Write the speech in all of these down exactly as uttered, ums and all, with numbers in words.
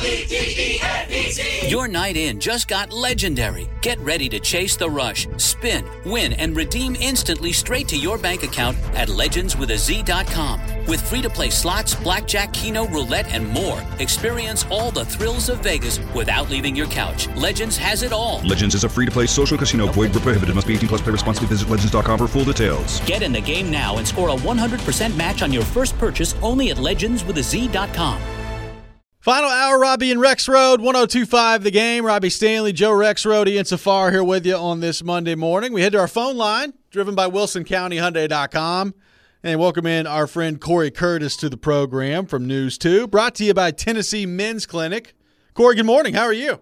Your night in just got legendary. Get ready to chase the rush, spin, win, and redeem instantly straight to your bank account at legends with a z dot com. With free-to-play slots, blackjack, keno, roulette, and more, experience all the thrills of Vegas without leaving your couch. Legends has it all. Legends is a free-to-play social casino. Void where prohibited. Must be eighteen plus. Play responsibly. Visit legends dot com for full details. Get in the game now and score a one hundred percent match on your first purchase only at legends with a z dot com. Final hour, Robbie and Rex Road, one oh two point five The Game. Robbie Stanley, Joe Rexrode, Ian Safar here with you on this Monday morning. We head to our phone line, driven by Wilson County Hyundai dot com, and welcome in our friend Corey Curtis to the program from News two, brought to you by Tennessee Men's Clinic. Corey, good morning. How are you?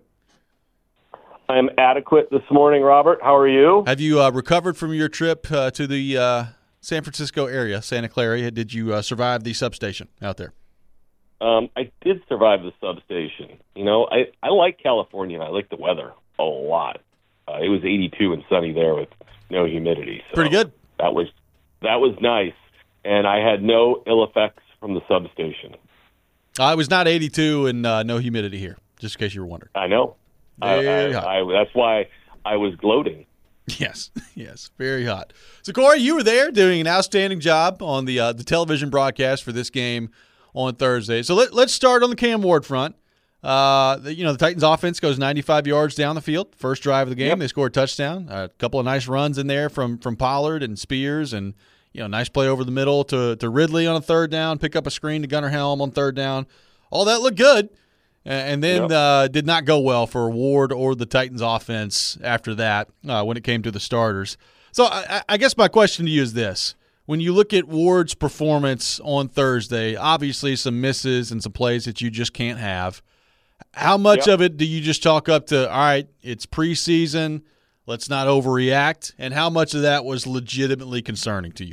I'm adequate this morning, Robert. How are you? Have you uh, recovered from your trip uh, to the uh, San Francisco area, Santa Clara? Did you uh, survive the substation out there? Um, I did survive the substation. You know, I, I like California. I like the weather a lot. Uh, it was eighty-two and sunny there with no humidity. So Pretty good. That was that was nice, and I had no ill effects from the substation. Uh, it was not eighty-two and uh, no humidity here, just in case you were wondering. I know. Very I, hot. I, I, that's why I was gloating. Yes, yes, very hot. So, Corey, you were there doing an outstanding job on the uh, the television broadcast for this game on Thursday. So let, let's start on the Cam Ward front. Uh, the, you know, the Titans offense goes ninety-five yards down the field. First drive of the game, yep. They score a touchdown. A couple of nice runs in there from from Pollard and Spears, and you know, nice play over the middle to to Ridley on a third down. Pick up a screen to Gunnar Helm on third down. All that looked good, and then yep. uh, did not go well for Ward or the Titans offense after that uh, when it came to the starters. So I, I guess my question to you is this. When you look at Ward's performance on Thursday, obviously some misses and some plays that you just can't have. How much yep. of it do you just chalk up to, all right, it's preseason, let's not overreact, and how much of that was legitimately concerning to you?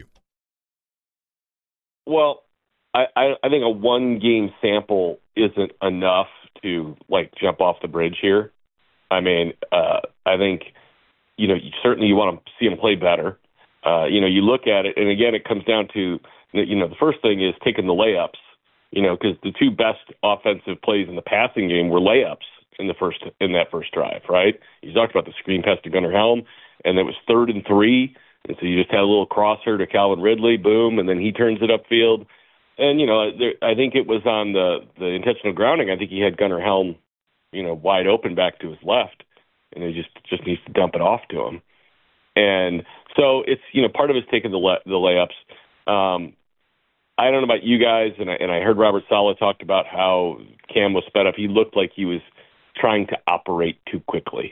Well, I, I, I think a one-game sample isn't enough to, like, jump off the bridge here. I mean, uh, I think, you know, certainly you want to see him play better. Uh, you know, you look at it, and again, it comes down to, you know, the first thing is taking the layups, you know, because the two best offensive plays in the passing game were layups in the first in that first drive, right? You talked about the screen pass to Gunnar Helm, and it was third and three, and so you just had a little crosser to Calvin Ridley, boom, and then he turns it upfield. And, you know, there, I think it was on the, the intentional grounding. I think he had Gunnar Helm, you know, wide open back to his left, and he just, just needs to dump it off to him. And so it's, you know, part of it's taking the lay, the layups. Um, I don't know about you guys, and I, and I heard Robert Saleh talked about how Cam was sped up. He looked like he was trying to operate too quickly.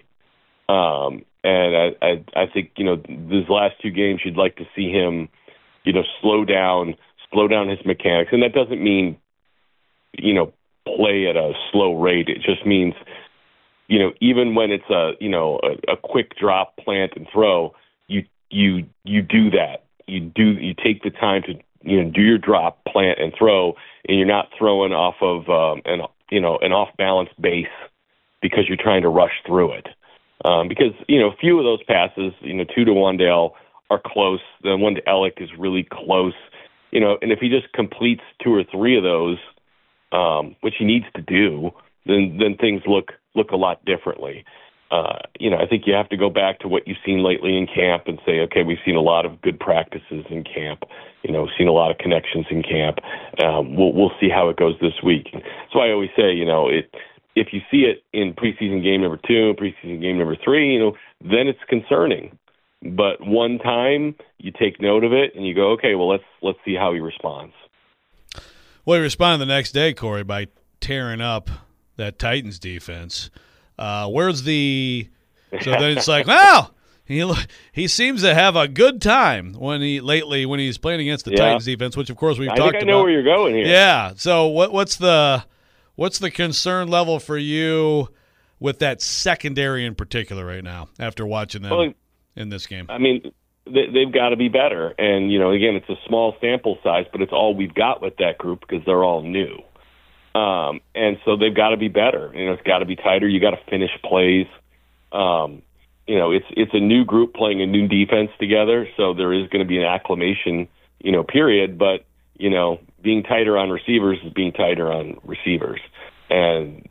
Um, and I, I, I think, you know, these last two games, you'd like to see him, you know, slow down, slow down his mechanics. And that doesn't mean, you know, play at a slow rate. It just means, you know, even when it's a, you know, a, a quick drop, plant, and throw, you you you do that. You do you take the time to, you know, do your drop, plant, and throw, and you're not throwing off of um, an you know an off balance base because you're trying to rush through it. Um, because you know, a few of those passes, you know, two to Wan'Dale are close. The one to Ellick is really close. You know, and if he just completes two or three of those, um, which he needs to do, then then things look look a lot differently. Uh, you know, I think you have to go back to what you've seen lately in camp and say, okay, we've seen a lot of good practices in camp. You know, seen a lot of connections in camp. Um, we'll we'll see how it goes this week. So I always say, you know, it if you see it in preseason game number two, preseason game number three, you know, then it's concerning. But one time you take note of it and you go, okay, well, let's let's see how he responds. Well, he responded the next day, Corey, by tearing up that Titans defense. Uh, where's the – so then it's like, wow, he he seems to have a good time when he lately when he's playing against the yeah. Titans defense, which, of course, we've I talked about. I think I know about. where you're going here. Yeah. So what what's the what's the concern level for you with that secondary in particular right now after watching them well, in this game? I mean, they, they've got to be better. And, you know, again, it's a small sample size, but it's all we've got with that group because they're all new. Um, and so they've got to be better. You know, it's got to be tighter. You got to finish plays. Um, you know, it's it's a new group playing a new defense together, so there is going to be an acclimation, you know, period. But, you know, being tighter on receivers is being tighter on receivers. And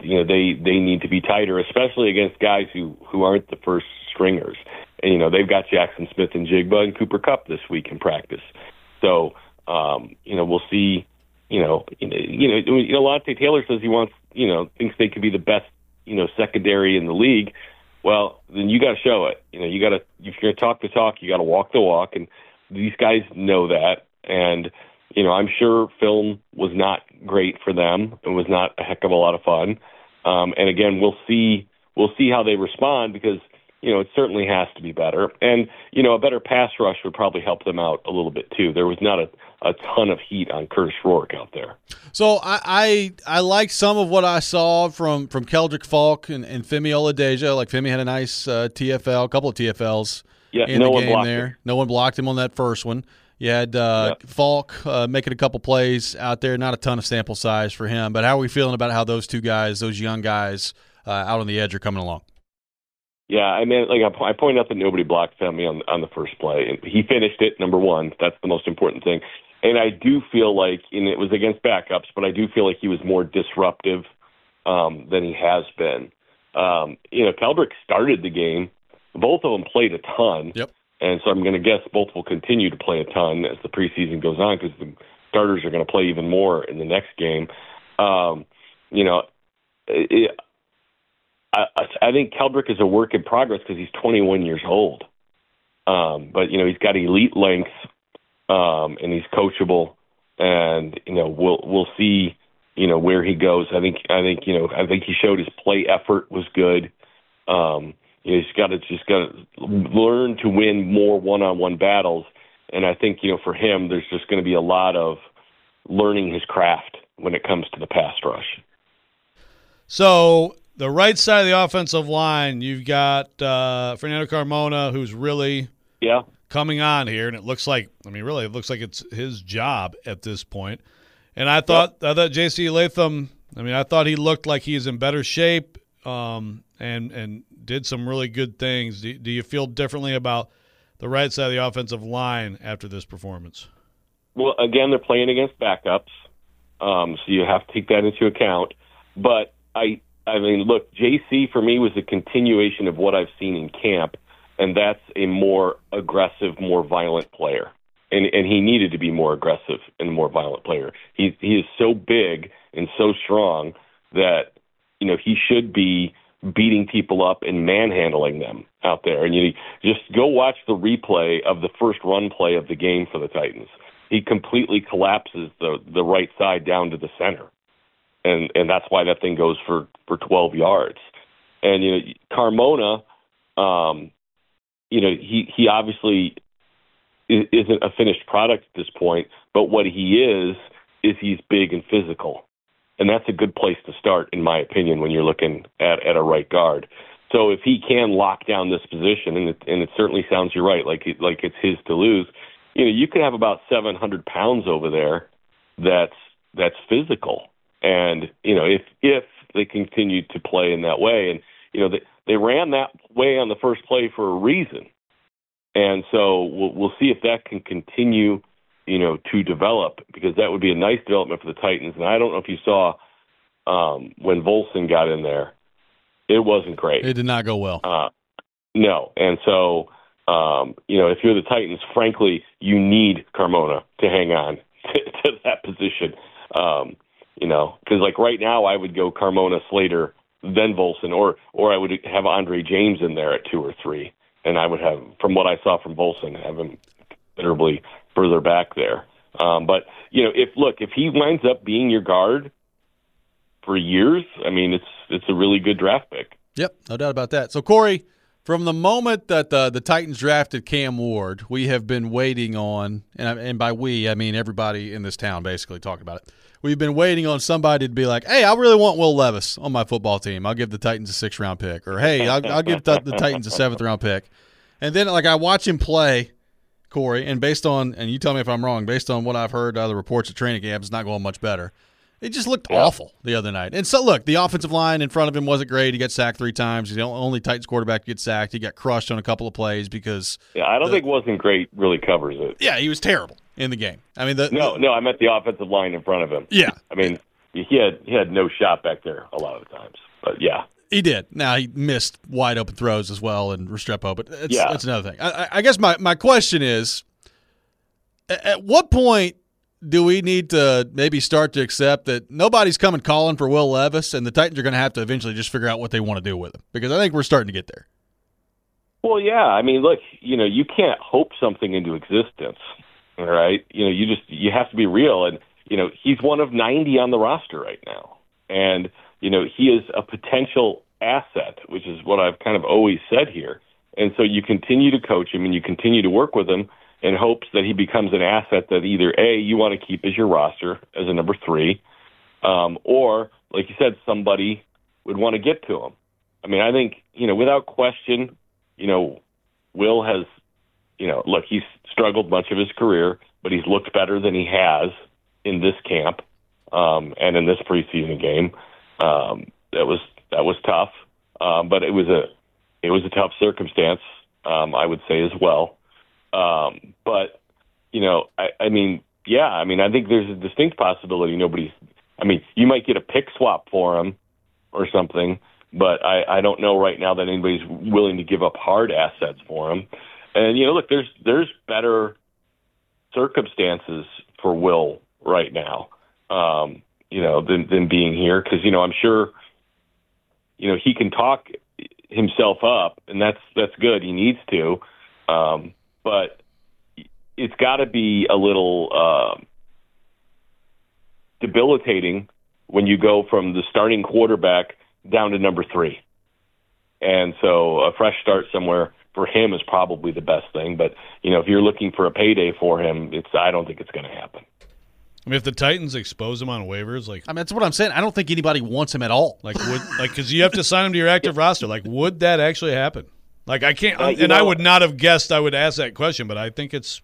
you know they they need to be tighter, especially against guys who who aren't the first stringers. And, you know, they've got Jackson Smith and Jigba and Cooper Kupp this week in practice. So, um, you know, we'll see. You know, you know, you know, you know, Lante Taylor says he wants, you know, thinks they could be the best, you know, secondary in the league. Well, then you got to show it. You know, you got to, if you're going to talk the talk, you got to walk the walk. And these guys know that. And, you know, I'm sure film was not great for them. It was not a heck of a lot of fun. Um, and again, we'll see, we'll see how they respond because, you know, it certainly has to be better. And, you know, a better pass rush would probably help them out a little bit too. There was not a, a ton of heat on Curtis Rourke out there. So I I, I liked some of what I saw from, from Keldrick Falk and, and Femi Oladeja. Like Femi had a nice uh, T F L, a couple of T F Ls yeah, in no the one game blocked there. him. No one blocked him on that first one. You had uh, yeah. Falk uh, making a couple plays out there. Not a ton of sample size for him. But how are we feeling about how those two guys, those young guys uh, out on the edge are coming along? Yeah, I mean, like I, I pointed out that nobody blocked Femi on on the first play, and he finished it. Number one, that's the most important thing. And I do feel like, and it was against backups, but I do feel like he was more disruptive um, than he has been. Um, you know, Keldrick started the game. Both of them played a ton. Yep. And so I'm going to guess both will continue to play a ton as the preseason goes on because the starters are going to play even more in the next game. Um, you know, it, I, I think Keldrick is a work in progress because he's twenty-one years old. Um, but, you know, he's got elite length. Um, and he's coachable, and you know we'll we'll see you know where he goes. I think I think you know I think he showed his play effort was good. Um, you know, he's got to just got to learn to win more one-on-one battles, and I think you know for him there's just going to be a lot of learning his craft when it comes to the pass rush. So the right side of the offensive line, you've got uh, Fernando Carmona, who's really yeah. coming on here, and it looks like, I mean, really, it looks like it's his job at this point. And I thought, yep. I thought J C Latham, I mean, I thought he looked like he's in better shape um, and and did some really good things. Do, do you feel differently about the right side of the offensive line after this performance? Well, again, they're playing against backups, um, so you have to take that into account. But I, I mean, look, J C for me was a continuation of what I've seen in camp. And that's a more aggressive, more violent player. And and he needed to be more aggressive and a more violent player. He he is so big and so strong that, you know, he should be beating people up and manhandling them out there. And you just go watch the replay of the first run play of the game for the Titans. He completely collapses the, the right side down to the center. And and that's why that thing goes for, for twelve yards. And, you know, Carmona, um, you know, he, he obviously isn't a finished product at this point, but what he is, is he's big and physical. And that's a good place to start, in my opinion, when you're looking at, at a right guard. So if he can lock down this position, and it, and it certainly sounds you're right, like it, like it's his to lose, you know, you could have about seven hundred pounds over there that's that's physical. And, you know, if if they continue to play in that way, and, you know, they, they ran that way on the first play for a reason. And so we'll, we'll see if that can continue, you know, to develop, because that would be a nice development for the Titans. And I don't know if you saw um, when Volson got in there, it wasn't great. It did not go well. Uh, no. And so, um, you know, if you're the Titans, frankly, you need Carmona to hang on to, to that position. Um, you know, because like right now I would go Carmona, Slater, then Volson, or or I would have Andre James in there at two or three. And I would have, from what I saw from Volson, have him considerably further back there. Um, but, you know, if look, if he winds up being your guard for years, I mean, it's it's a really good draft pick. Yep, no doubt about that. So, Corey, from the moment that the, the Titans drafted Cam Ward, we have been waiting on, and, and by we, I mean everybody in this town basically talking about it. We've been waiting on somebody to be like, hey, I really want Will Levis on my football team. I'll give the Titans a sixth-round pick. Or, hey, I'll, I'll give the, the Titans a seventh-round pick. And then, like, I watch him play, Corey, and based on – and you tell me if I'm wrong – based on what I've heard, other reports at training camp, it's not going much better. It just looked yeah. awful the other night. And so, look, the offensive line in front of him wasn't great. He got sacked three times. He's the only Titans quarterback to get sacked. He got crushed on a couple of plays because – Yeah, I don't the, think wasn't great really covers it. Yeah, he was terrible in the game. I mean, the No, the, no, I meant the offensive line in front of him. Yeah. I mean, he had he had no shot back there a lot of the times. But yeah. He did. Now, he missed wide open throws as well and Restrepo, but it's, yeah. that's another thing. I, I guess my, my question is, at what point do we need to maybe start to accept that nobody's coming calling for Will Levis, and the Titans are going to have to eventually just figure out what they want to do with him? Because I think we're starting to get there. Well, yeah. I mean, look, you know, you can't hope something into existence, all right? You know, you just you have to be real. And, you know, he's one of ninety on the roster right now. And, you know, he is a potential asset, which is what I've kind of always said here. And so you continue to coach him and you continue to work with him in hopes that he becomes an asset that either, A, you want to keep as your roster as a number three, um, or, like you said, somebody would want to get to him. I mean, I think, you know, without question, you know, Will has, you know, look, he's struggled much of his career, but he's looked better than he has in this camp um, and in this preseason game. Um, that was that was tough, um, but it was a it was a tough circumstance, um, I would say as well. Um, but you know, I, I mean, yeah, I mean, I think there's a distinct possibility nobody's. I mean, you might get a pick swap for him or something, but I, I don't know right now that anybody's willing to give up hard assets for him. And you know, look, there's there's better circumstances for Will right now. Um, you know, than, than being here. Because, you know, I'm sure, you know, he can talk himself up, and that's that's good. He needs to. Um, but it's got to be a little uh, debilitating when you go from the starting quarterback down to number three. And so a fresh start somewhere for him is probably the best thing. But, you know, if you're looking for a payday for him, it's I don't think it's going to happen. I mean, if the Titans expose him on waivers, like I mean, that's what I'm saying. I don't think anybody wants him at all. Like, would like because you have to sign him to your active roster. Like, would that actually happen? Like, I can't, uh, and know, I would not have guessed I would ask that question, but I think it's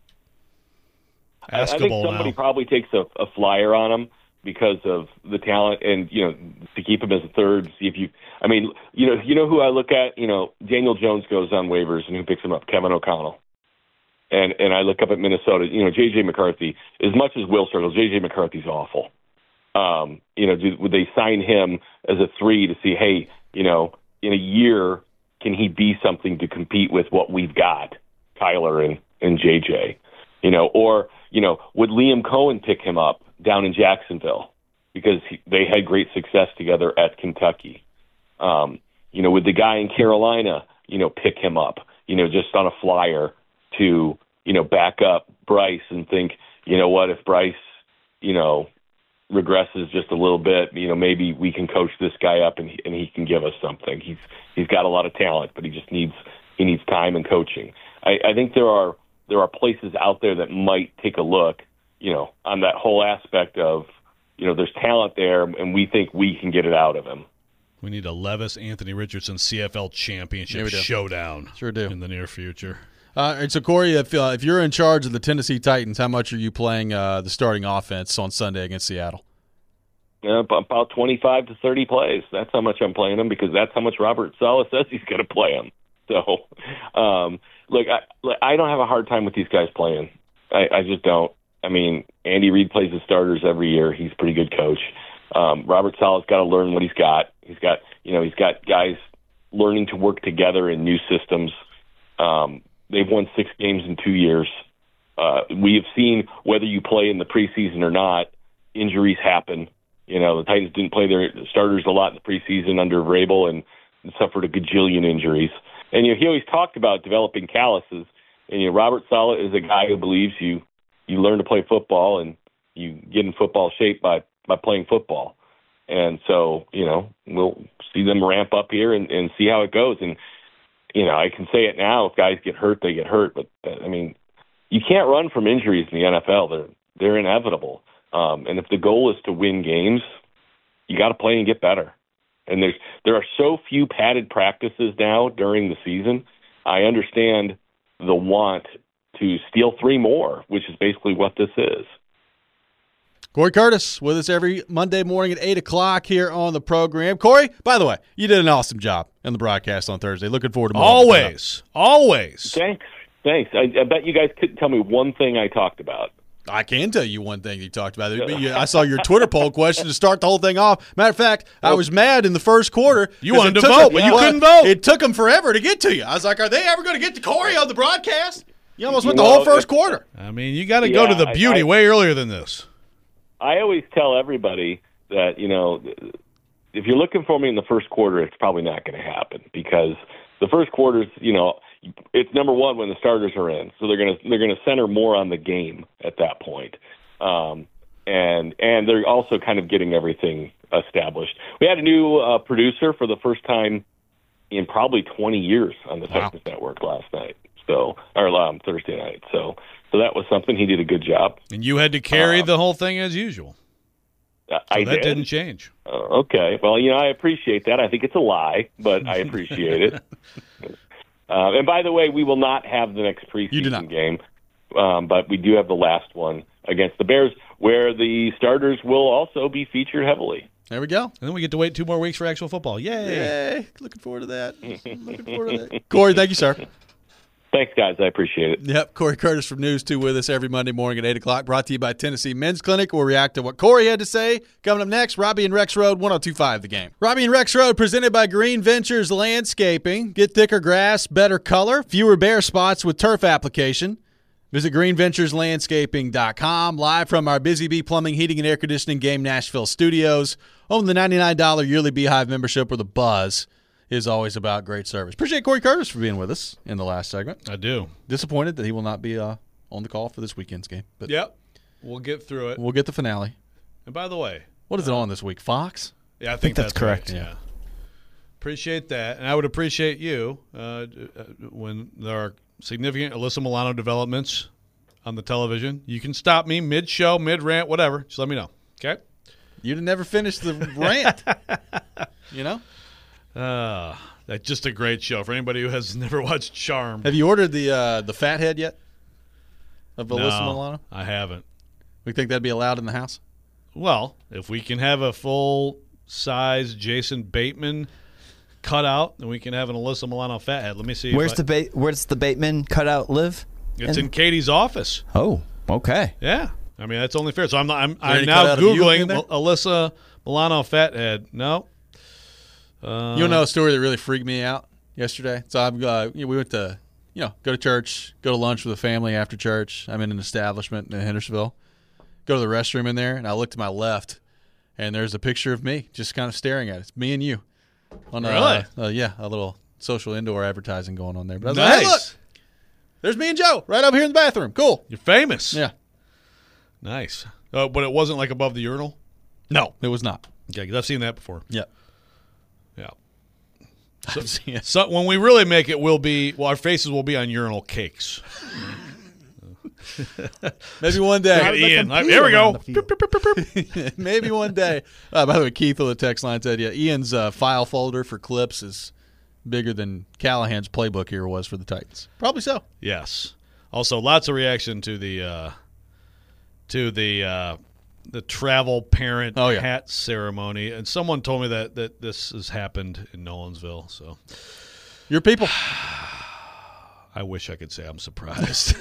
askable I, I think somebody now. probably takes a, a flyer on him because of the talent, and you know, to keep him as a third. See if you, I mean, you know, you know who I look at. You know, Daniel Jones goes on waivers, and who picks him up? Kevin O'Connell. And and I look up at Minnesota, you know, J J. McCarthy, as much as Will struggles, J J. McCarthy's awful. Um, you know, do, would they sign him as a three to see, hey, you know, in a year, can he be something to compete with what we've got, Kyler and, and J J? You know, or, you know, would Liam Cohen pick him up down in Jacksonville because he, they had great success together at Kentucky? Um, you know, would the guy in Carolina, you know, pick him up, you know, just on a flyer to, you know, back up Bryce and think, you know what, if Bryce, you know, regresses just a little bit, you know, maybe we can coach this guy up and he, and he can give us something. He's he's got a lot of talent, but he just needs he needs time and coaching. I, I think there are there are places out there that might take a look, you know, on that whole aspect of, you know, there's talent there and we think we can get it out of him. We need a Levis Anthony Richardson C F L championship Yeah, showdown. Sure do. In the near future. Uh, and so, Corey, if, uh, if you're in charge of the Tennessee Titans, how much are you playing uh, the starting offense on Sunday against Seattle? Yeah, about twenty-five to thirty plays. That's how much I'm playing them because that's how much Robert Saleh says he's going to play them. So, um, look, I, look, I don't have a hard time with these guys playing. I, I just don't. I mean, Andy Reid plays the starters every year. He's a pretty good coach. Um, Robert Saleh's got to learn what he's got. He's got, you know, he's got guys learning to work together in new systems. Um, They've won six games in two years. Uh, we have seen whether you play in the preseason or not, injuries happen. You know, the Titans didn't play their starters a lot in the preseason under Vrabel and suffered a gajillion injuries. And you know, he always talked about developing calluses. And you know, Robert Saleh is a guy who believes you you learn to play football and you get in football shape by by playing football. And so, you know, we'll see them ramp up here and, and see how it goes. And you know, I can say it now. If guys get hurt, they get hurt. But uh, I mean, you can't run from injuries in the N F L. They're they're inevitable. Um, and if the goal is to win games, you got to play and get better. And there's there are so few padded practices now during the season. I understand the want to steal three more, which is basically what this is. Corey Curtis with us every Monday morning at eight o'clock here on the program. Corey, by the way, you did an awesome job in the broadcast on Thursday. Looking forward to more. Always. Always. Thanks. Thanks. I, I bet you guys couldn't tell me one thing I talked about. I can tell you one thing you talked about. I saw your Twitter poll question to start the whole thing off. Matter of fact, I was mad in the first quarter. You wanted to took vote, them, but you well, couldn't vote. It took them forever to get to you. I was like, are they ever going to get to Corey on the broadcast? You almost went You the know, whole first it- quarter. I mean, you got to go Yeah, to the I- beauty I- way earlier than this. I always tell everybody that, you know, if you're looking for me in the first quarter, it's probably not going to happen because the first quarter's, you know, it's number one when the starters are in, so they're going to they're going to center more on the game at that point, um, and and they're also kind of getting everything established. We had a new uh, producer for the first time in probably twenty years on the Texas Network last night, so or um, Thursday night. So so that was something. He did a good job. And you had to carry Um, the whole thing as usual. Uh, So I that did. didn't change. Uh, okay. Well, you know, I appreciate that. I think it's a lie, but I appreciate it. Uh, and by the way, we will not have the next You do not. preseason game, um, but we do have the last one against the Bears, where the starters will also be featured heavily. There we go. And then we get to wait two more weeks for actual football. Yay. Yay. Looking forward to that. Looking forward to that. Corey, thank you, sir. Thanks, guys. I appreciate it. Yep, Corey Curtis from News two with us every Monday morning at eight o'clock, brought to you by Tennessee Men's Clinic. We'll react to what Corey had to say. Coming up next, Robbie and Rex Road, one oh two point five The Game. Robbie and Rex Road presented by Green Ventures Landscaping. Get thicker grass, better color, fewer bare spots with turf application. Visit green ventures landscaping dot com. Live from our Busy Bee Plumbing, Heating, and Air Conditioning Game Nashville studios. Own the ninety-nine dollars yearly Beehive membership where the buzz is always about great service. Appreciate Corey Curtis for being with us in the last segment. I do. Disappointed that he will not be uh, on the call for this weekend's game. But Yep. We'll get through it. we'll get the finale. And by the way, What is it on this week? Fox? yeah, I think, that's correct. right, Yeah. Appreciate that. And I would appreciate you uh, when there are significant Alyssa Milano developments on the television. You can stop me mid-show, mid-rant, whatever. Just let me know. Okay? You'd never finished the rant. You know? Uh, that's just a great show for anybody who has never watched Charmed. Have you ordered the uh, the fathead yet? Of Alyssa No, Milano? I haven't. We think that'd be allowed in the house? Well, if we can have a full-size Jason Bateman cutout, then we can have an Alyssa Milano fathead. Let me see. Where's if the ba- Where's the Bateman cutout live? I, It's in- in Katie's office. Oh, okay. Yeah, I mean that's only fair. So I'm not, I'm, there I'm any now cutout of you googling in there? Mel- Alyssa Milano fathead. No. Uh, You know a story that really freaked me out yesterday? So I'm, uh, you know, we went to, you know, go to church, go to lunch with a family after church. I'm in an establishment in Hendersonville. Go to the restroom in there, and I look to my left, and there's a picture of me just kind of staring at it. It's me and you. On a, Really? Uh, uh, yeah, a little social indoor advertising going on there. But I was nice. like, hey, look, there's me and Joe right over here in the bathroom. Cool. You're famous. Yeah. Nice. Uh, but it wasn't like above the urinal. No, it was not. Okay, 'cause I've seen that before. Yeah. Yeah. I've seen it. So when we really make it, we'll be well. Our faces will be on urinal cakes. Maybe one day. Look at Ian. Like, here we go. Maybe one day. Uh, by the way, Keith on the text line said, yeah, Ian's uh, file folder for clips is bigger than Callahan's playbook here was for the Titans. Probably so. Yes. Also, lots of reaction to the uh, to the uh, the travel parent Oh, yeah. hat ceremony, and someone told me that that this has happened in Nolensville. So Your people. I wish I could say I'm surprised.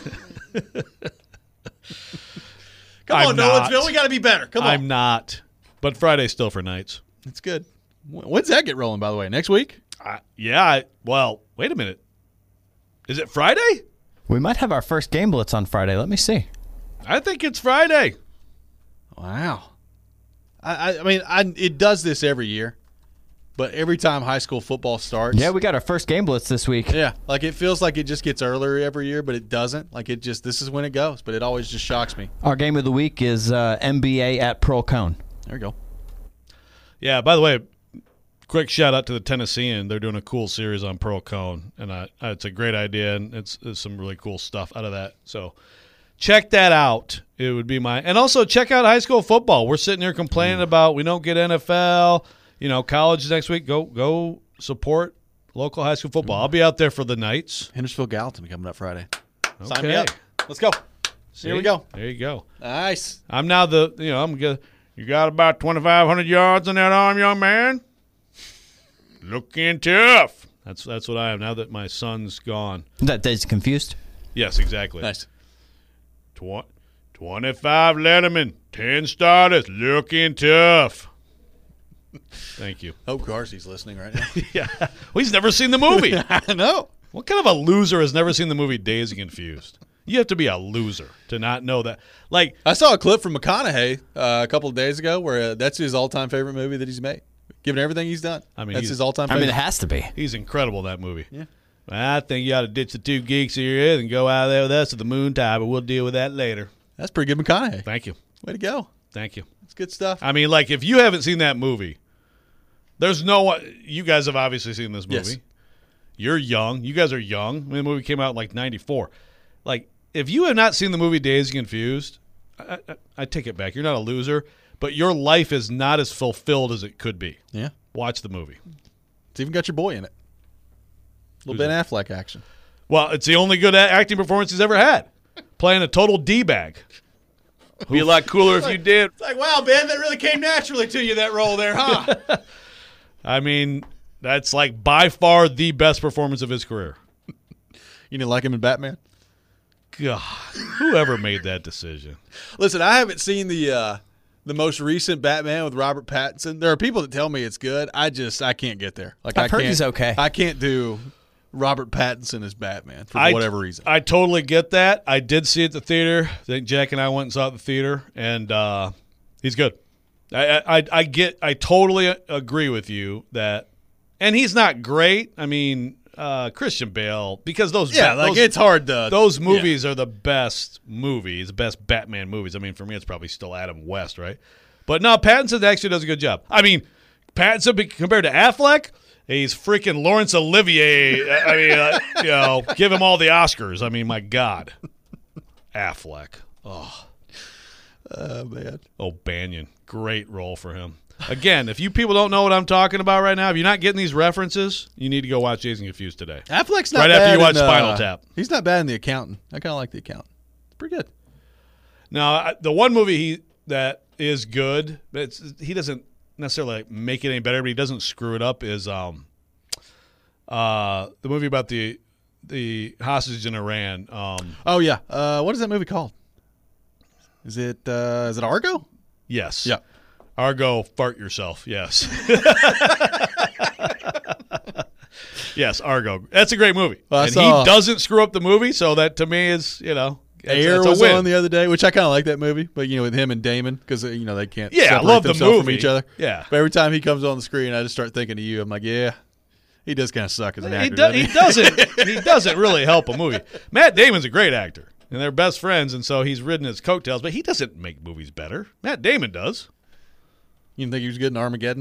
Come I'm on, not. Nolensville. We got to be better. Come on. I'm not, but Friday's still for nights. It's good. Wh- When's that get rolling, by the way? Next week? I, yeah. I, well, wait a minute. Is it Friday? We might have our first game blitz on Friday. Let me see. I think it's Friday. Wow. I, I, I mean, I, it does this every year, but every time high school football starts. Yeah, we got our first game blitz this week. Yeah, like it feels like it just gets earlier every year, but it doesn't. Like it just, this is when it goes, but it always just shocks me. Our game of the week is uh, M B A at Pearl Cone. There we go. Yeah, by the way, quick shout out to the Tennessean. They're doing a cool series on Pearl Cone, and I, it's a great idea, and it's, it's some really cool stuff out of that. So check that out. It would be my – and also check out high school football. We're sitting here complaining about we don't get N F L, you know, college next week. Go go support local high school football. I'll be out there for the nights. Hendersonville Gallatin coming up Friday. Sign Okay. me up. Let's go. Here we See? go. There you go. Nice. I'm now the – you know, I'm good. You got about twenty-five hundred yards on that arm, young man? Looking tough. That's that's what I am now that my son's gone. That Dave's confused. Yes, exactly. Nice. Tw- twenty-five Letterman, ten starters, looking tough. Thank you. Hope Carsey's listening right now. Yeah. Well, he's never seen the movie. I know. What kind of a loser has never seen the movie Dazed and Confused? You have to be a loser to not know that. Like, I saw a clip from McConaughey uh, a couple of days ago where uh, that's his all-time favorite movie that he's made. Given everything he's done, I mean, that's he's- his all-time I favorite. mean, it has to be. he's incredible, that movie. Yeah. I think you ought to ditch the two geeks here and go out there with us to the moon tide, but we'll deal with that later. That's pretty good McConaughey. Thank you. Way to go. Thank you. It's good stuff. I mean, like, if you haven't seen that movie, there's no one. You guys have obviously seen this movie. Yes. You're young. You guys are young. I mean, the movie came out in like ninety-four. Like, if you have not seen the movie Dazed and Confused, I, I, I take it back. You're not a loser, but your life is not as fulfilled as it could be. Yeah. Watch the movie. It's even got your boy in it. A little Who's Ben that? Affleck action. Well, it's the only good a- acting performance he's ever had. Playing a total D-bag. Be a lot cooler if you did. It's like, wow, Ben, that really came naturally to you, that role there, huh? I mean, that's like by far the best performance of his career. You didn't like him in Batman? God, whoever made that decision. Listen, I haven't seen the uh, the most recent Batman with Robert Pattinson. There are people that tell me it's good. I just I can't get there. Like I've I heard can't, he's okay. I can't do Robert Pattinson as Batman for I, whatever reason. I totally get that. I did see it at the theater. I think Jack and I went and saw it at the theater, and uh, he's good. I, I I get. I totally agree with you that, and he's not great. I mean, uh, Christian Bale, because those yeah, Bat- like those, it's hard to those movies are the best movies, the best Batman movies. I mean, for me, it's probably still Adam West, right? But no, Pattinson actually does a good job. I mean, Pattinson be- compared to Affleck. He's freaking Laurence Olivier. I mean, uh, you know, give him all the Oscars. I mean, my God. Affleck. Oh, Oh man, oh, Banyan. Great role for him. Again, if you people don't know what I'm talking about right now, if you're not getting these references, you need to go watch Dazed and Confused today. Affleck's not Right bad after you watch in, uh, Spinal Tap. He's not bad in The Accountant. I kind of like The Accountant. It's pretty good. Now, I- the one movie he that is good, but it's, he doesn't necessarily like, make it any better, but he doesn't screw it up, is um, uh, the movie about the the hostage in Iran. Um, Oh yeah, uh, what is that movie called? Is it uh, is it Argo? yes. Yeah. Argo, fart yourself. Yes. Yes, Argo. That's a great movie. Well, I and saw- he doesn't screw up the movie, so that to me is, you know, it's, Air it's a was win. on the other day, which I kind of like that movie, but you know, with him and Damon, because you know they can't Yeah, I separate love the themselves from movie. each other. Yeah. But every time he comes on the screen, I just start thinking of you. I'm like, yeah, he does kind of suck as an He, actor. do, doesn't he doesn't. He doesn't really help a movie. Matt Damon's a great actor, and they're best friends, and so he's ridden his coattails. But he doesn't make movies better. Matt Damon does. You didn't think he was good in Armageddon?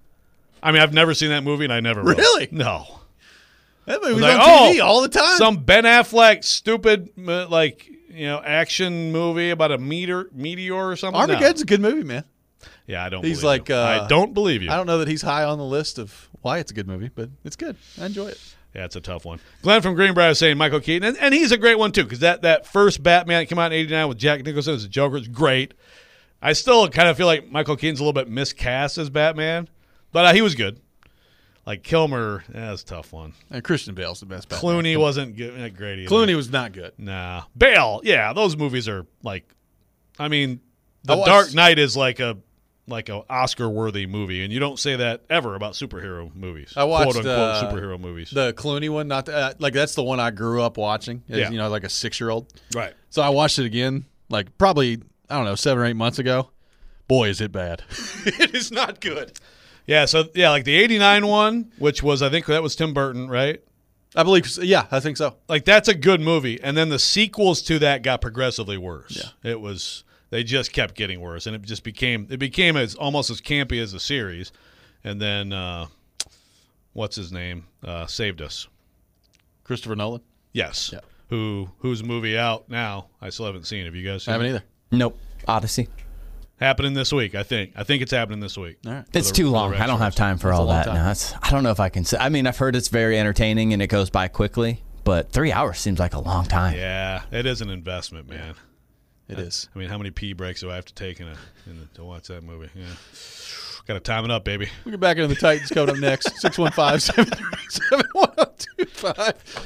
I mean, I've never seen that movie, and I never will. Really? No. That movie was Like, on T V oh, all the time. Some Ben Affleck stupid uh, like you know action movie about a meteor meteor or something. No. Armageddon's a good movie, man. Yeah, I don't. He's believe like, you. uh, I don't believe you. I don't know that he's high on the list of why it's a good movie, but it's good. I enjoy it. Yeah, it's a tough one. Glenn from Greenbrier is saying Michael Keaton, and, and he's a great one too, because that, that first Batman that came out in eighty-nine with Jack Nicholson as the Joker is great. I still kind of feel like Michael Keaton's a little bit miscast as Batman, but uh, he was good. Like Kilmer, yeah, that's a tough one. And Christian Bale's the best. Batman. Clooney wasn't good, not great either. Clooney was not good. Nah. Bale, yeah, those movies are like, I mean, The I watched- Dark Knight is like a like a Oscar-worthy movie, and you don't say that ever about superhero movies. I watched quote unquote uh, superhero movies. The Clooney one, not the, uh, like that's the one I grew up watching. As, Yeah. you know, like a six year old. Right. So I watched it again, like probably I don't know seven or eight months ago. Boy, is it bad! It is not good. Yeah, so yeah, like the eighty-nine one, which was I think that was Tim Burton, right? I believe. So. Yeah, I think so. Like that's a good movie, and then the sequels to that got progressively worse. Yeah. It was they just kept getting worse, and it just became it became as almost as campy as a series. And then uh, what's his name uh, saved us? Christopher Nolan. Yes. Yeah. Who whose movie out now? I still haven't seen. Have you guys I seen haven't it? either. Nope. Odyssey. Happening this week, I think. I think it's happening this week. All right. It's the- too for the long. I don't have time for That's a all long that. time. No, that's, I don't know if I can. Say, I mean, I've heard it's very entertaining and it goes by quickly, but three hours seems like a long time. Yeah, it is an investment, man. It is. I mean, how many pee breaks do I have to take in a, in a, to watch that movie? Yeah. Got to time it up, baby. We'll get back into the Titans code up next. six one five, seven three seven, one oh two five.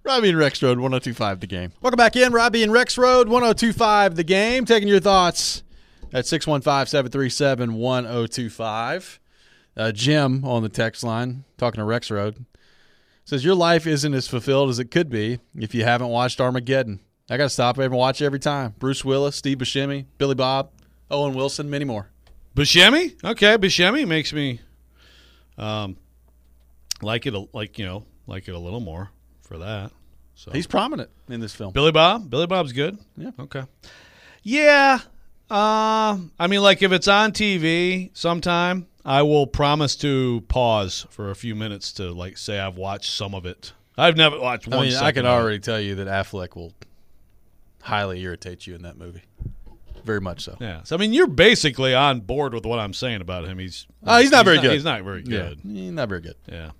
Robbie and Rex Road, one oh two point five The Game. Welcome back in. Robbie and Rex Road, one oh two point five The Game. Taking your thoughts at six one five, seven three seven, one oh two five. Uh, Jim on the text line, talking to Rex Road, says, your life isn't as fulfilled as it could be if you haven't watched Armageddon. I got to stop and watch it every time. Bruce Willis, Steve Buscemi, Billy Bob, Owen Wilson, many more. Buscemi? Okay, Buscemi makes me um, like it, a, like you know, like it a little more for that. So he's prominent in this film. Billy Bob? Billy Bob's good? Yeah. Okay. Yeah. Uh, I mean, like if it's on T V sometime, I will promise to pause for a few minutes to like say I've watched some of it. I've never watched one I mean, second I can of it. already tell you that Affleck will highly irritate you in that movie. Very much so. Yeah. So I mean, you're basically on board with what I'm saying about him. He's Oh, he's not very good. He's not very good. Yeah, he's not very good. Yeah.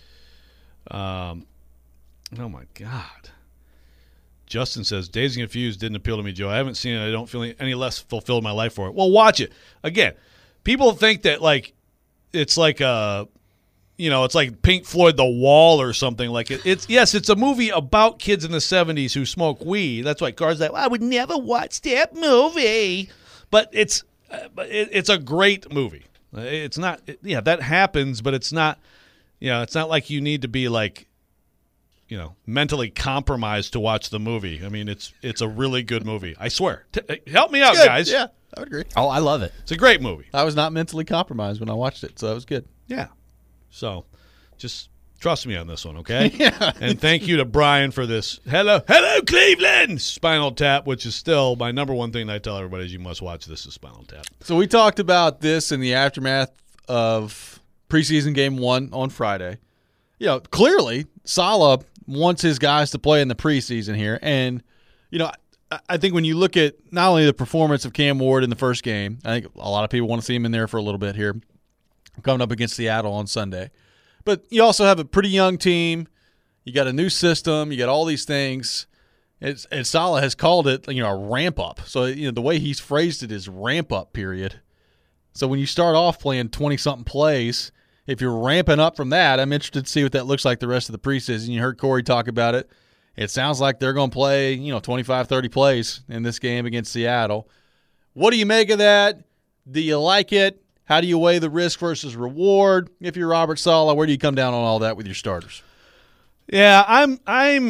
Um. Oh my God. Justin says, Dazed and Confused didn't appeal to me, Joe. I haven't seen it. I don't feel any less fulfilled in my life for it. Well, watch it. Again, people think that, like, it's like a, you know, it's like Pink Floyd The Wall or something. Like, it, it's, yes, it's a movie about kids in the seventies who smoke weed. That's why Car's like, I would never watch that movie. But it's, uh, but it, it's a great movie. It's not, it, yeah, that happens, but it's not, you know, it's not like you need to be, like, you know, mentally compromised to watch the movie. I mean, it's it's a really good movie. I swear. T- help me out, Good. guys. Yeah, I would agree. Oh, I love it. It's a great movie. I was not mentally compromised when I watched it, so that was good. Yeah. So, just trust me on this one, okay? Yeah. And thank you to Brian for this. Hello, hello, Cleveland! Spinal Tap, which is still my number one thing that I tell everybody is you must watch this is Spinal Tap. So we talked about this in the aftermath of preseason game one on Friday. You know, clearly, Saleh wants his guys to play in the preseason here. And, you know, I, I think when you look at not only the performance of Cam Ward in the first game, I think a lot of people want to see him in there for a little bit here, coming up against Seattle on Sunday. But you also have a pretty young team. You got a new system. You got all these things. It's, and Saleh has called it, you know, a ramp up. So, you know, the way he's phrased it is ramp up period. So when you start off playing twenty-something plays, if you're ramping up from that, I'm interested to see what that looks like the rest of the preseason. You heard Corey talk about it. It sounds like they're going to play, you know, twenty-five, thirty plays in this game against Seattle. What do you make of that? Do you like it? How do you weigh the risk versus reward? If you're Robert Saleh, where do you come down on all that with your starters? Yeah, I'm I'm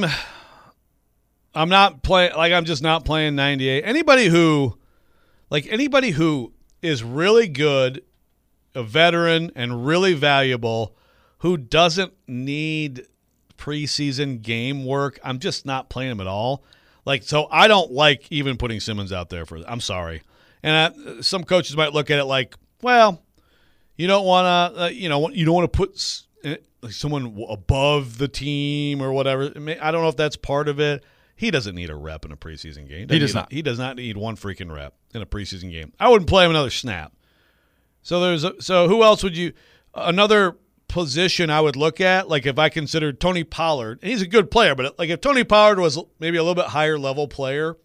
I'm not playing like I'm just not playing ninety-eight. Anybody who like anybody who is really good, a veteran and really valuable, who doesn't need preseason game work, I'm just not playing him at all. Like, so I don't like even putting Simmons out there for. I'm sorry, and I, some coaches might look at it like, well, you don't want to, uh, you know, you don't want to put s- like someone above the team or whatever. I don't know if that's part of it. He doesn't need a rep in a preseason game. He does need, not. He does not need one freaking rep in a preseason game. I wouldn't play him another snap. So there's a, so who else would you another position I would look at, like if I considered Tony Pollard, and he's a good player, but like if Tony Pollard was maybe a little bit higher level player,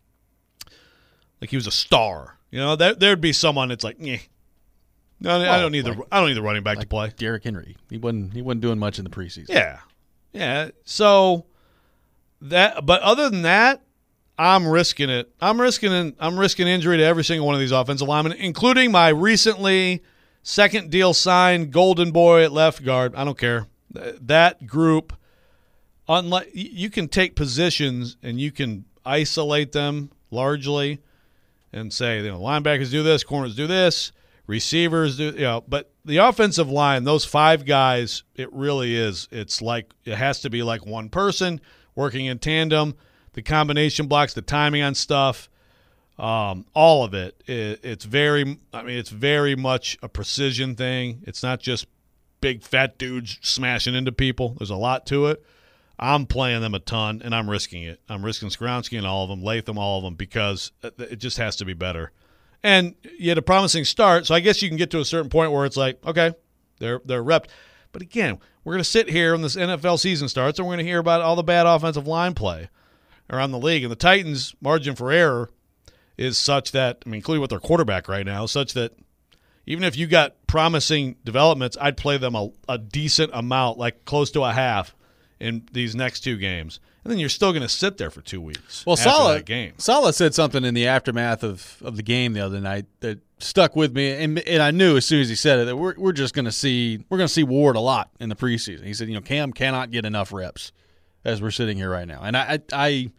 like he was a star, you know, that there'd be someone that's like, yeah, no, well, I don't need like, the I don't need the running back like to play. Derrick Henry, he wasn't he wasn't doing much in the preseason. Yeah, yeah. So that, but other than that, I'm risking it. I'm risking it. I'm risking injury to every single one of these offensive linemen, including my recently second deal signed golden boy at left guard. I don't care. That group, unlike you can take positions and you can isolate them largely and say, you know, linebackers do this, corners do this, receivers do, you know, but the offensive line, those five guys, it really is. It's like it has to be like one person working in tandem. The combination blocks, the timing on stuff, um, all of it, it. It's very, I mean, it's very much a precision thing. It's not just big fat dudes smashing into people. There's a lot to it. I'm playing them a ton, and I'm risking it. I'm risking Skoronski and all of them, Latham, all of them, because it just has to be better. And you had a promising start, so I guess you can get to a certain point where it's like, okay, they're they're repped. But again, we're going to sit here when this N F L season starts, and we're going to hear about all the bad offensive line play around the league. And the Titans' margin for error is such that, I mean, including with their quarterback right now, such that even if you got promising developments, I'd play them a, a decent amount, like close to a half, in these next two games, and then you're still going to sit there for two weeks. Well, after Saleh, that game. Saleh said something in the aftermath of, of the game the other night that stuck with me, and and I knew as soon as he said it that we're we're just going to see we're going to see Ward a lot in the preseason. He said, you know, Cam cannot get enough reps as we're sitting here right now, and I I,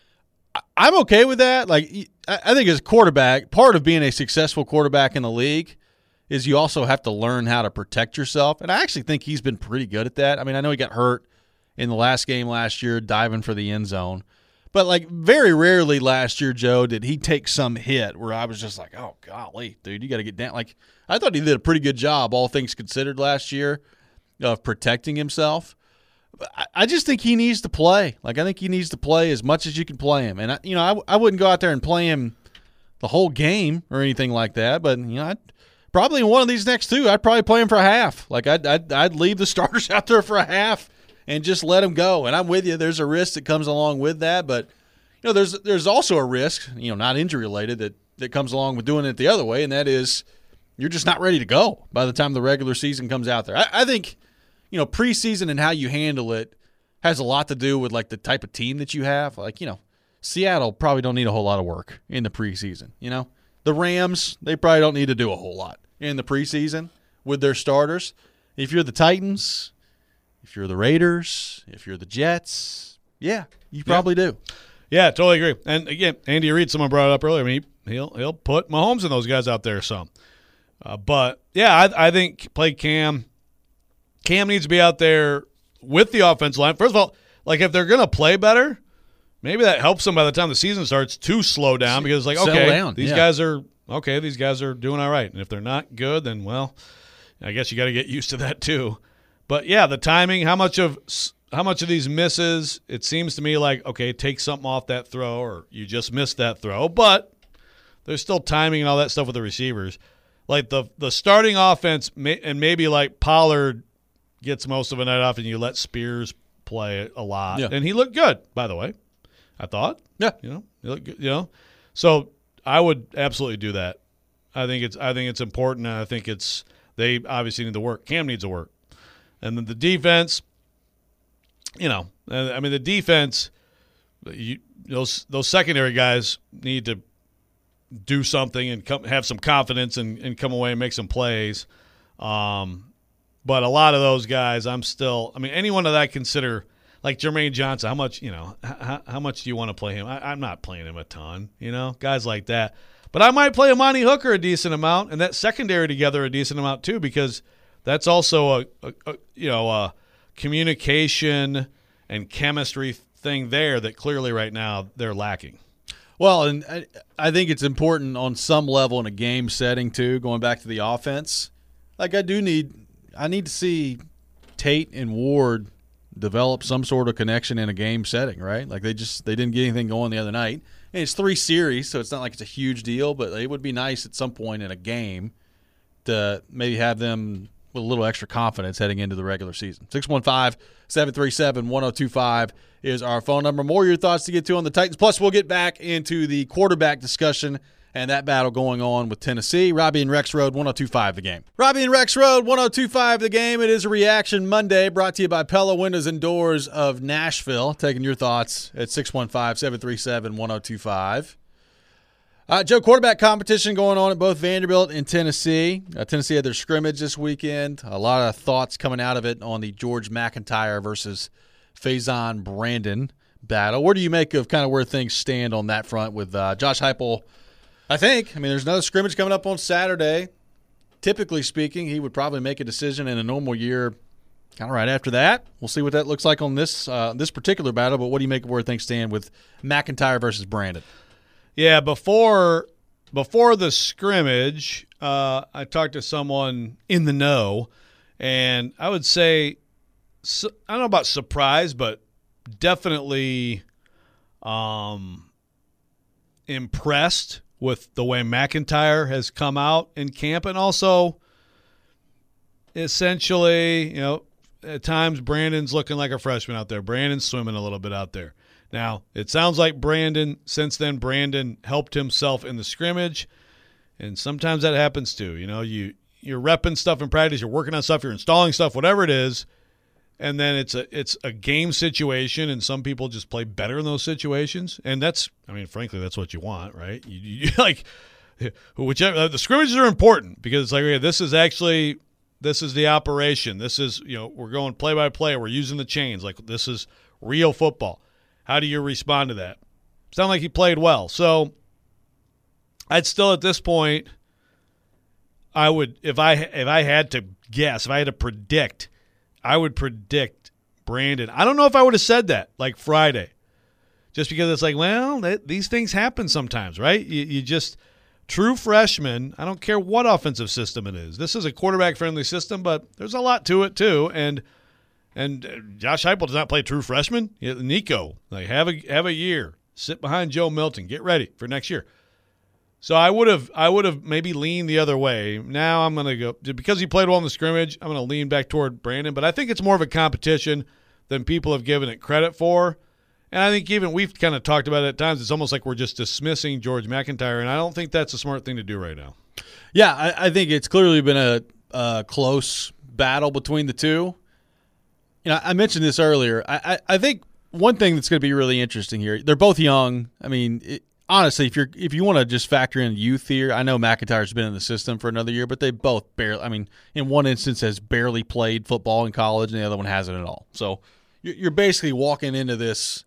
I I'm okay with that. Like I think as a quarterback, part of being a successful quarterback in the league is you also have to learn how to protect yourself, and I actually think he's been pretty good at that. I mean, I know he got hurt in the last game last year, diving for the end zone. But, like, very rarely last year, Joe, did he take some hit where I was just like, oh, golly, dude, you got to get down. Like, I thought he did a pretty good job, all things considered, last year of protecting himself. But I, I just think he needs to play. Like, I think he needs to play as much as you can play him. And, I, you know, I, I wouldn't go out there and play him the whole game or anything like that. But, you know, I'd, probably in one of these next two, I'd probably play him for a half. Like, I'd, I'd, I'd leave the starters out there for a half and just let him go. And I'm with you. There's a risk that comes along with that. But, you know, there's there's also a risk, you know, not injury-related, that, that comes along with doing it the other way, and that is you're just not ready to go by the time the regular season comes out there. I, I think, you know, preseason and how you handle it has a lot to do with, like, the type of team that you have. Like, you know, Seattle probably don't need a whole lot of work in the preseason, you know. The Rams, they probably don't need to do a whole lot in the preseason with their starters. If you're the Titans, if you're the Raiders, if you're the Jets, yeah, you probably yeah. do. Yeah, totally agree. And again, Andy Reid, someone brought it up earlier. I mean, he, he'll he'll put Mahomes and those guys out there some. Uh, but yeah, I, I think play Cam. Cam needs to be out there with the offensive line. First of all, like if they're gonna play better, maybe that helps them by the time the season starts to slow down because it's like Settle okay, down. these yeah. guys are okay. These guys are doing all right. And if they're not good, then well, I guess you got to get used to that too. But yeah, the timing, how much of how much of these misses, it seems to me like, okay, take something off that throw or you just missed that throw. But there's still timing and all that stuff with the receivers. Like the the starting offense, and maybe like Pollard gets most of a night off and you let Spears play a lot. Yeah. And he looked good, by the way, I thought. Yeah. You know, he looked good, you know. So I would absolutely do that. I think it's I think it's important, and I think it's they obviously need to work. Cam needs to work. And then the defense, you know, I mean, the defense, you, those those secondary guys need to do something and come, have some confidence and, and come away and make some plays. Um, but a lot of those guys, I'm still – I mean, anyone that I consider – like Jermaine Johnson, how much, you know, how, how much do you want to play him? I, I'm not playing him a ton, you know, guys like that. But I might play Amani Hooker a decent amount and that secondary together a decent amount too because – that's also a, a, a you know a communication and chemistry thing there that clearly right now they're lacking. Well, and I, I think it's important on some level in a game setting too. Going back to the offense, like I do need, I need to see Tate and Ward develop some sort of connection in a game setting, right? Like they just they didn't get anything going the other night. And it's three series, so it's not like it's a huge deal, but it would be nice at some point in a game to maybe have them with a little extra confidence heading into the regular season. six one five, seven three seven, one oh two five is our phone number. More of your thoughts to get to on the Titans. Plus, we'll get back into the quarterback discussion and that battle going on with Tennessee. Robbie and Rex Road, one oh two five The Game. Robbie and Rex Road, one oh two five The Game. It is a Reaction Monday brought to you by Pella Windows and Doors of Nashville. Taking your thoughts at six one five, seven three seven, one oh two five. Uh, Joe, quarterback competition going on at both Vanderbilt and Tennessee. Uh, Tennessee had their scrimmage this weekend. A lot of thoughts coming out of it on the George McIntyre versus Faison Brandon battle. What do you make of kind of where things stand on that front with uh, Josh Heupel? I think. I mean, there's another scrimmage coming up on Saturday. Typically speaking, he would probably make a decision in a normal year kind of right after that. We'll see what that looks like on this uh, this particular battle, but what do you make of where things stand with McIntyre versus Brandon? Yeah, before before the scrimmage, uh, I talked to someone in the know, and I would say, I don't know about surprised, but definitely um, impressed with the way McIntyre has come out in camp, and also essentially, you know, at times Brandon's looking like a freshman out there. Brandon's swimming a little bit out there. Now, it sounds like Brandon, since then, Brandon helped himself in the scrimmage, and sometimes that happens too. You know, you, you're repping stuff in practice, you're working on stuff, you're installing stuff, whatever it is, and then it's a it's a game situation, and some people just play better in those situations, and that's I mean, frankly, that's what you want, right? You, you like whichever the scrimmages are important because it's like okay, this is actually this is the operation. This is you know we're going play by play. We're using the chains like this is real football. How do you respond to that? Sound like he played well, so I'd still at this point. I would if I if I had to guess, if I had to predict, I would predict Brandon. I don't know if I would have said that like Friday, just because it's like, well, that, these things happen sometimes, right? You, you just true freshman. I don't care what offensive system it is. This is a quarterback friendly system, but there's a lot to it too. And and Josh Heupel does not play true freshman. Nico, like have a have a year, sit behind Joe Milton, get ready for next year. So I would have I would have maybe leaned the other way. Now I'm going to go – because he played well in the scrimmage, I'm going to lean back toward Brandon. But I think it's more of a competition than people have given it credit for. And I think even we've kind of talked about it at times. It's almost like we're just dismissing George McIntyre, and I don't think that's a smart thing to do right now. Yeah, I, I think it's clearly been a, a close battle between the two. You know, I mentioned this earlier. I, I, I think one thing that's going to be really interesting here, they're both young. I mean it, – Honestly, if you're if you want to just factor in youth here, I know McIntyre's been in the system for another year, but they both barely. I mean, in one instance has barely played football in college, and the other one hasn't at all. So you're basically walking into this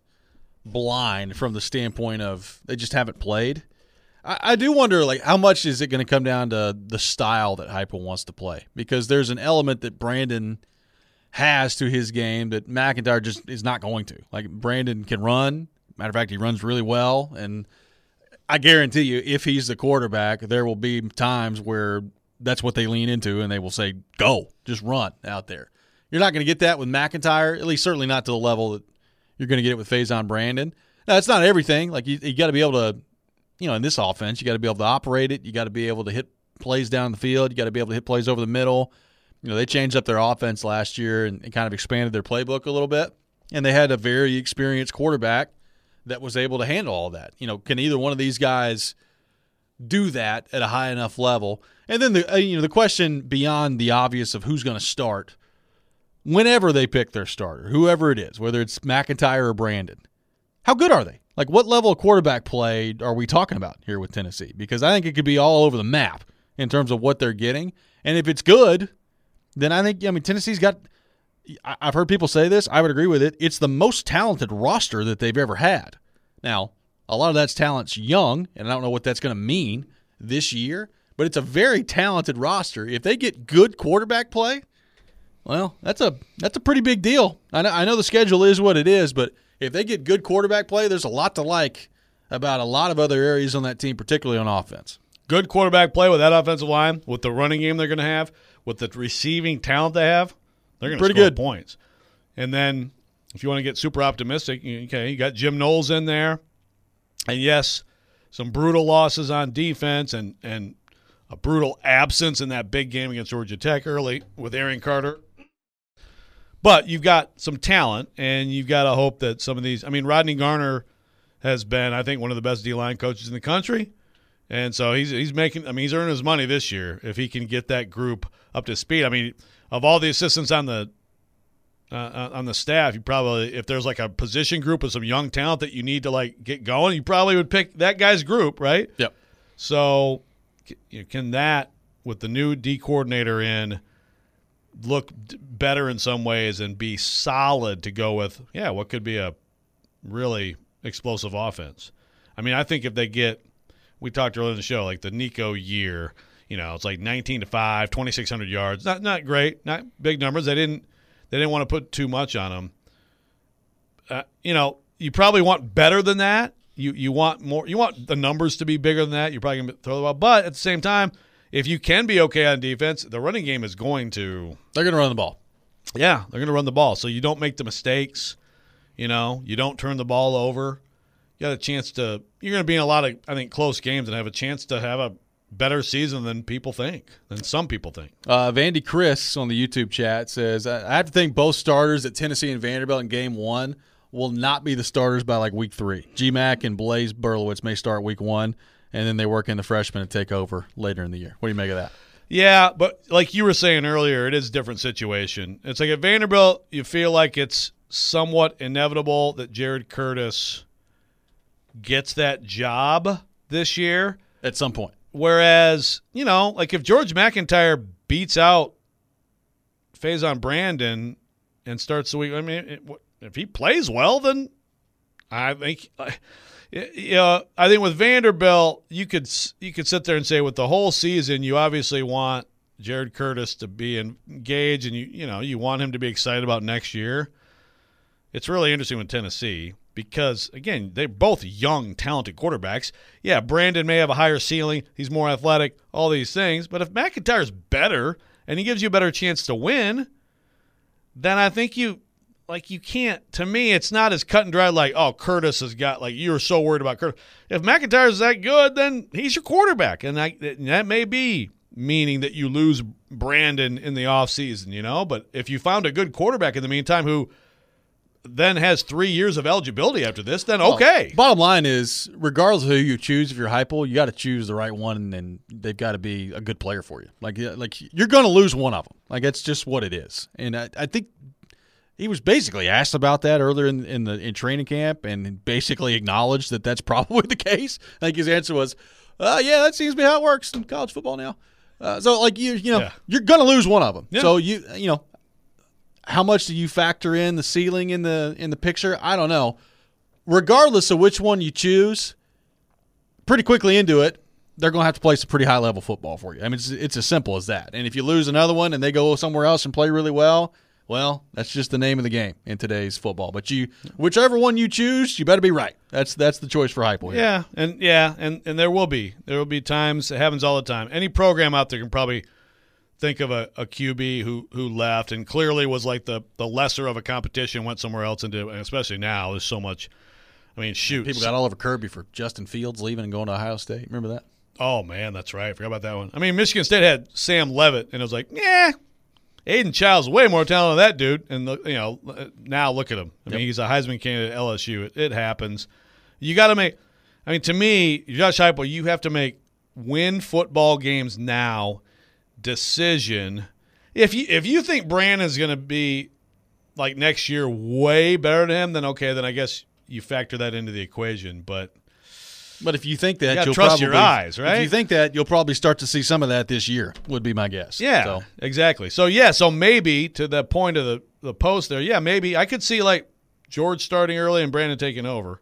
blind from the standpoint of they just haven't played. I, I do wonder, like, how much is it going to come down to the style that Heupel wants to play? Because there's an element that Brandon has to his game that McIntyre just is not going to. Like, Brandon can run. Matter of fact, he runs really well, and I guarantee you, if he's the quarterback, there will be times where that's what they lean into, and they will say, go, just run out there. You're not going to get that with McIntyre, at least certainly not to the level that you're going to get it with Faison Brandon. Now, it's not everything. Like, you, you got to be able to, you know, in this offense, you got to be able to operate it. You got to be able to hit plays down the field. You got to be able to hit plays over the middle. You know, they changed up their offense last year and, and kind of expanded their playbook a little bit, and they had a very experienced quarterback that was able to handle all that. You know, can either one of these guys do that at a high enough level? And then the you know the question beyond the obvious of who's going to start, whenever they pick their starter, whoever it is, whether it's McIntyre or Brandon, how good are they? Like, what level of quarterback play are we talking about here with Tennessee? Because I think it could be all over the map in terms of what they're getting. And if it's good, then I think, I mean, Tennessee's got – I've heard people say this. I would agree with it. It's the most talented roster that they've ever had. Now, a lot of that talent's young, and I don't know what that's going to mean this year, but it's a very talented roster. If they get good quarterback play, well, that's a that's a pretty big deal. I know, I know the schedule is what it is, but if they get good quarterback play, there's a lot to like about a lot of other areas on that team, particularly on offense. Good quarterback play with that offensive line, with the running game they're going to have, with the receiving talent they have. They're going to score good points. And then if you want to get super optimistic, okay, you got Jim Knowles in there. And, yes, some brutal losses on defense and, and a brutal absence in that big game against Georgia Tech early with Aaron Carter. But you've got some talent, and you've got to hope that some of these – I mean, Rodney Garner has been, I think, one of the best D-line coaches in the country. And so he's he's making – I mean, he's earning his money this year if he can get that group up to speed. I mean – of all the assistants on the uh, on the staff, you probably, if there's like a position group of some young talent that you need to like get going, you probably would pick that guy's group, right? Yep. So can that, with the new D coordinator in, look better in some ways and be solid to go with, yeah, what could be a really explosive offense? I mean, I think if they get, we talked earlier in the show, like the Nico year. You know, it's like nineteen to five, twenty-six hundred yards. Not not great, not big numbers. They didn't they didn't want to put too much on them. Uh, you know, you probably want better than that. You you want more. You want the numbers to be bigger than that. You're probably going to throw the ball. But at the same time, if you can be okay on defense, the running game is going to. They're going to run the ball. Yeah, they're going to run the ball. So you don't make the mistakes. You know, you don't turn the ball over. You got a chance to. You're going to be in a lot of, I think, close games and have a chance to have a better season than people think, than some people think. Uh, Vandy Chris on the YouTube chat says, I have to think both starters at Tennessee and Vanderbilt in game one will not be the starters by like week three. G-Mac and Blaze Berlowitz may start week one, and then they work in the freshmen and take over later in the year. What do you make of that? Yeah, but like you were saying earlier, it is a different situation. It's like at Vanderbilt, you feel like it's somewhat inevitable that Jared Curtis gets that job this year. At some point. Whereas, you know, like if George McIntyre beats out Faison Brandon and starts the week, I mean, it, if he plays well, then I think, you know, I think with Vanderbilt, you could you could sit there and say with the whole season, you obviously want Jared Curtis to be engaged, and you you know you want him to be excited about next year. It's really interesting with Tennessee because, again, they're both young, talented quarterbacks. Yeah, Brandon may have a higher ceiling. He's more athletic, all these things. But if McIntyre's better and he gives you a better chance to win, then I think you – like you can't – to me, it's not as cut and dry like, oh, Curtis has got – like you're so worried about Curtis. If McIntyre's that good, then he's your quarterback. And I, that may be meaning that you lose Brandon in the offseason, you know. But if you found a good quarterback in the meantime who – then has three years of eligibility after this, then okay. Well, bottom line is, regardless of who you choose, if you're Heupel, you got to choose the right one, and they've got to be a good player for you. Like, like you're going to lose one of them. Like, that's just what it is. And I, I think he was basically asked about that earlier in, in the in training camp, and basically acknowledged that that's probably the case. I think his answer was, uh, "Yeah, that seems to be how it works in college football now." Uh, so, like you, you know, yeah. you're going to lose one of them. Yeah. So you, you know. How much do you factor in the ceiling in the in the picture? I don't know. Regardless of which one you choose, pretty quickly into it, they're going to have to play some pretty high-level football for you. I mean, it's, it's as simple as that. And if you lose another one and they go somewhere else and play really well, well, that's just the name of the game in today's football. But you, whichever one you choose, you better be right. That's that's the choice for Heupel here. Yeah, and yeah, and, and there will be. There will be times, it happens all the time. Any program out there can probably – think of a, a Q B who who left and clearly was like the, the lesser of a competition, went somewhere else, and, did, and especially now there's so much. I mean, shoot. People got all over Kirby for Justin Fields leaving and going to Ohio State. Remember that? Oh, man, that's right. I forgot about that one. I mean, Michigan State had Sam Leavitt, and it was like, yeah, Aiden Child's way more talented than that dude. And, you know, now look at him. I yep. mean, he's a Heisman candidate at L S U. It, it happens. You got to make – I mean, to me, Josh Heupel, you have to make win football games now – decision. If you if you think Brandon's going to be like next year way better than him, then okay, then I guess you factor that into the equation. But but if you think that, you you'll trust probably, your eyes, right? If you think that, you'll probably start to see some of that this year. Would be my guess. Yeah, so. exactly. So yeah, so maybe to the point of the the post there, yeah, maybe I could see like George starting early and Brandon taking over.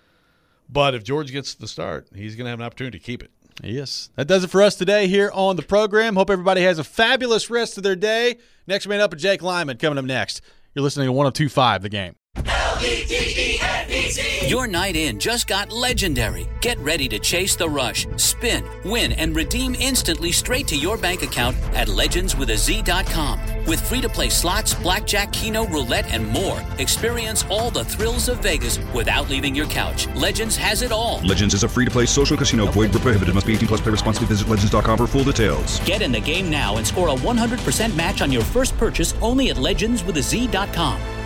But if George gets the start, he's going to have an opportunity to keep it. Yes. That does it for us today here on the program. Hope everybody has a fabulous rest of their day. Next man up is Jake Lyman coming up next. You're listening to one oh two point five The Game. L E D E N B C. Your night in just got legendary. Get ready to chase the rush, spin, win, and redeem instantly straight to your bank account at legends with a z dot com. With free-to-play slots, blackjack, keno, roulette, and more, experience all the thrills of Vegas without leaving your couch. Legends has it all. Legends is a free-to-play social casino. Void where prohibited. Must be eighteen plus. Play responsibly. Visit legends dot com for full details. Get in the game now and score a one hundred percent match on your first purchase only at legends with a z dot com.